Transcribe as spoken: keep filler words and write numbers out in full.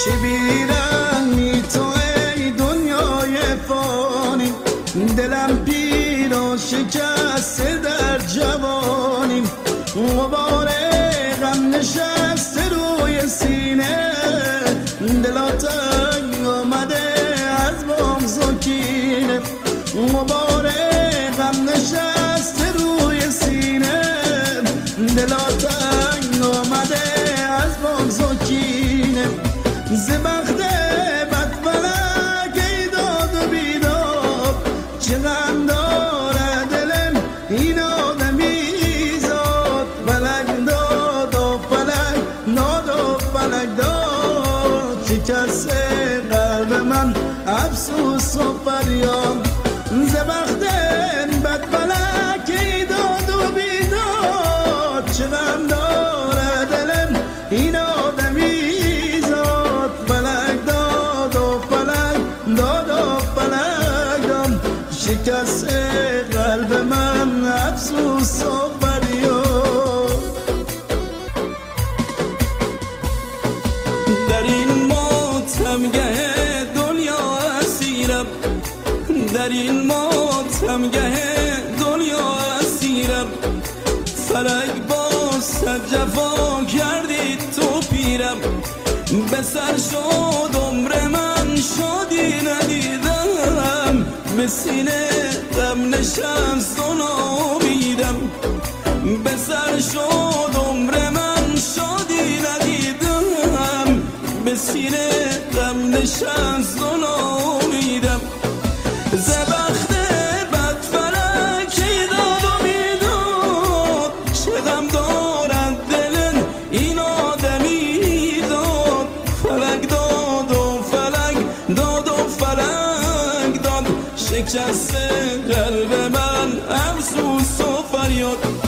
چه بیرنگی تو ای دنیای فانی، دلم پیر و شکسته در جوانی، غبار غم نشسته روی سینه، دلا تنگ آمده از بغض و کینه، غبار غم نشسته روی سینه، دلا تنگ آمده از بغض و کینه، ز بخت بدفلک ای داد و بیداد، چه غم داره دلم این آدمی زاد، فلک داد و فلک داد و فلک داد، شکسته قلب من افسوس و فریاد، ز بخت بدفلک ای داد و بیداد، چه غم داره دلم این آدمی زاد، فلک داد و فلک داد و فلک داد، شکسته قلب من افسوس و فریاد. در این ماتمگه دنیا اسیرم، در این ماتمگه دنیا اسیرم، فلک با صد جفا کردی تو پیرم، به سر شد عمر من شادی ندیدم، به سینه غم نشست و نامیدم، به سر شد عمر من شادی ندیدم، به سینه غم نشست و نامیدم، ز بخت بدفلک ای داد و بیداد، چه غم دارد دل این آدمی داد، فلک داد و فلک داد و فلک داد، شکسته قلب من افسوس و فریاد.